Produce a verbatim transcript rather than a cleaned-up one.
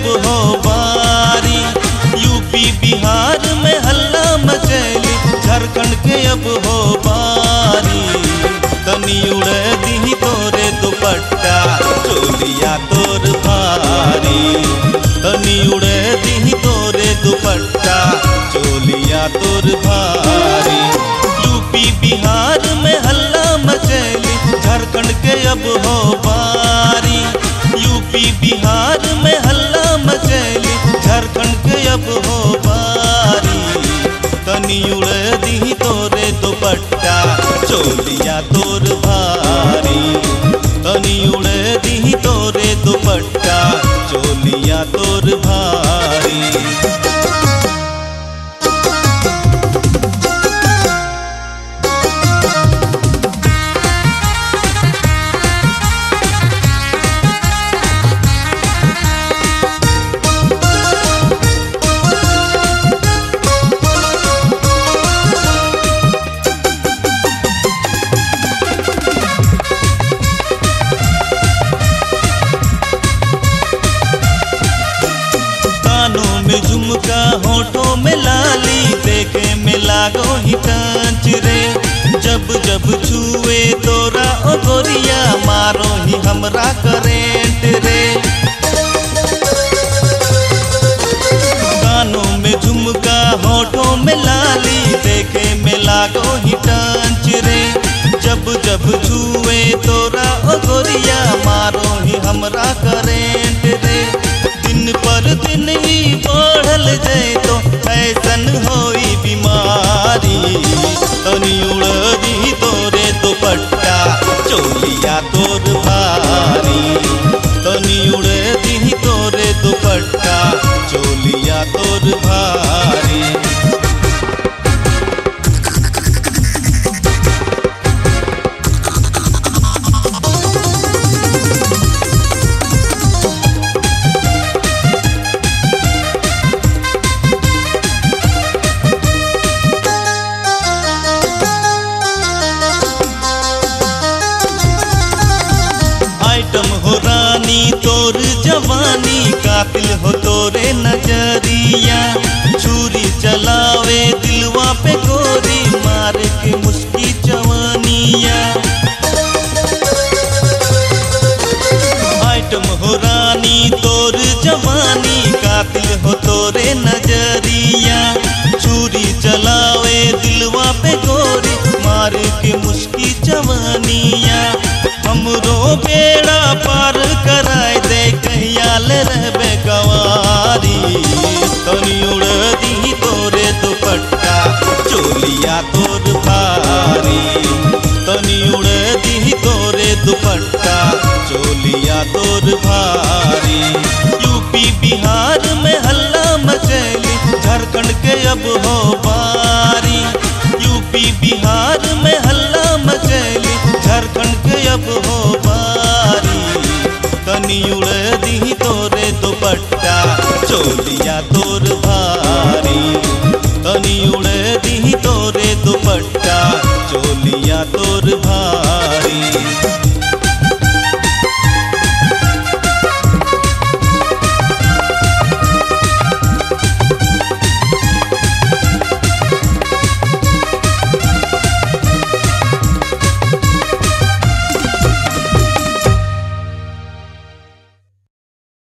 अब हो बारी। यूपी बिहार में हल्ला मचैली, झारखंड के अब हो बारी। तनी उड़े दी तोरे दुपट्टा, चोलिया तोर भारी। तनी उड़े दी तोरे दुपट्टा, चोलिया तोर भारी। यूपी बिहार में हल्ला मचैली, झारखंड के अब हो बारी। यूपी बिहार में हल्ला मचैली, झारखंड के अब हो बारी। तनी उड़े दी तोरे दुपट्टा, चोलिया तोर भारी। तनी उड़े दी तोरे दुपट्टा, चोलिया तोर भारी। झुमका होठों में लाली, देखे में लागो ही कांच रे। जब जब छुए तोरा ओ गोरिया, मारो ही हमरा करेंट रे। कानों में झुमका होठों में लाली, देखे में लागो ही कांच रे। जब जब छुए तोरा ओ गोरिया, मारो ही हमरा करेंट रे। दिन पर दिन ही बढ़ल जाए तो ऐसन होई बीमारी। तनी उड़ दी तोरे दुपट्टा, चोलिया तोर भारी। तनी उड़ दी तोरे दुपट्टा, चोलिया तोर भारी। आइटम हो रानी तोर जवानी, कातिल हो तोरे नजरिया। छुरी चलावे दिलवा पे गोरी, मार के मुस्की जवानिया। आइटम हो रानी तोर जवानी, कातिल हो तोरे नजरिया। छुरी चलावे दिलवा पे गोरी, मार के मुस्की जवानिया। हमरो बेड़ा पार कराए दे, कहियाल रहबे गवारी। तनी उड़ दी तोरे दुपट्टा, चोलिया तोर भारी। तनी उड़ दी तोरे दुपट्टा, चोलिया तोर भारी। यूपी बिहार में हल्ला मचैली, झारखंड के अब हो बारी। यूपी बिहार में हल्ला मचैली, झारखंड के अब हो बारी। तनी उड़ दी तोरे दुपट्टा, चोलिया तोर